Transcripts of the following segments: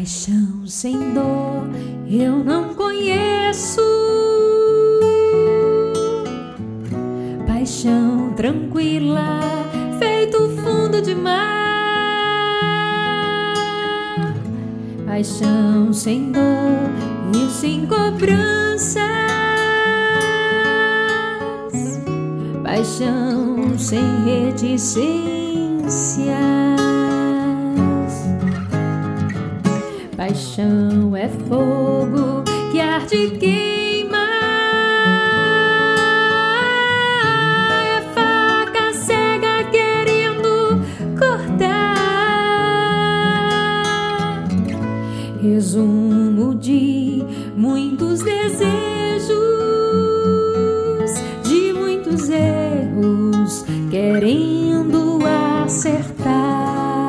Paixão sem dor eu não conheço, paixão tranquila feito fundo de mar, paixão sem dor e sem cobranças, paixão sem reticências. Paixão é fogo que arde e queima, é faca cega querendo cortar, resumo de muitos desejos, de muitos erros querendo acertar.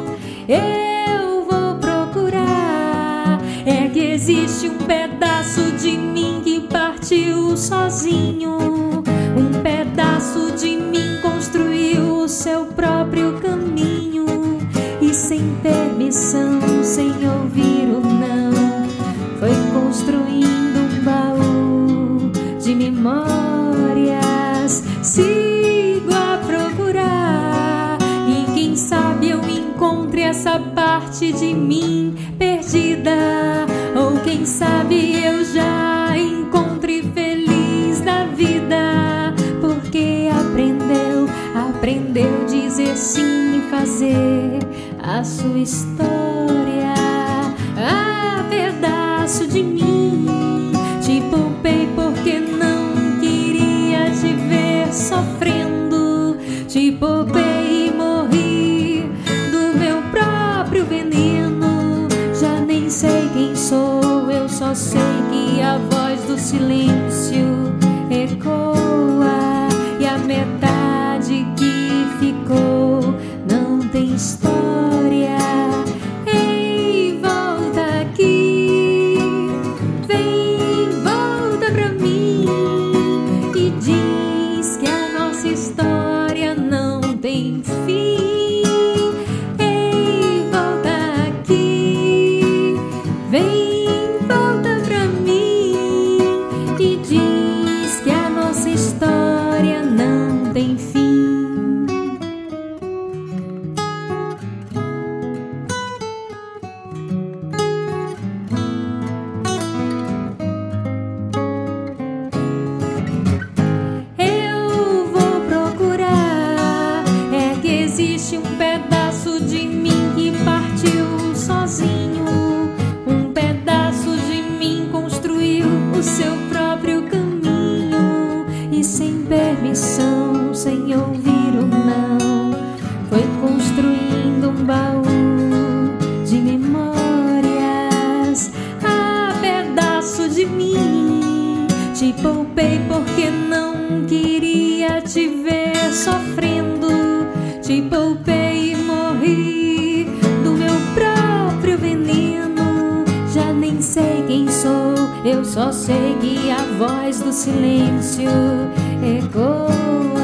Existe um pedaço de mim que partiu sozinho, um pedaço de mim construiu o seu próprio caminho, e sem permissão, sem ouvir o não, foi construindo um baú de memórias. Sigo a procurar e quem sabe eu encontre essa parte de mim perdida, ou quem sabe eu já encontre feliz na vida, porque aprendeu dizer sim e fazer a sua história. Ah, pedaço de mim, te poupei porque não queria te ver sofrendo, te poupei e morri do meu próprio veneno. Já nem sei quem sou, eu só sei que a voz do silêncio ecoa, e a metade que ficou não tem história. Ei, volta aqui, vem, volta pra mim e diz que a nossa história não tem fim. Vem, volta pra mim e diz que a nossa história não tem fim. Eu vou procurar, é que existe um pedaço de mim que partiu sozinho, o seu próprio caminho, e sem permissão, sem ouvir o não, foi construindo um baú de memórias. Ah, pedaço de mim, te poupei porque não queria te ver sofrendo, te poupei e morri do meu próprio veneno. Já nem sei quem sou, eu só sei que a voz do silêncio ecoa.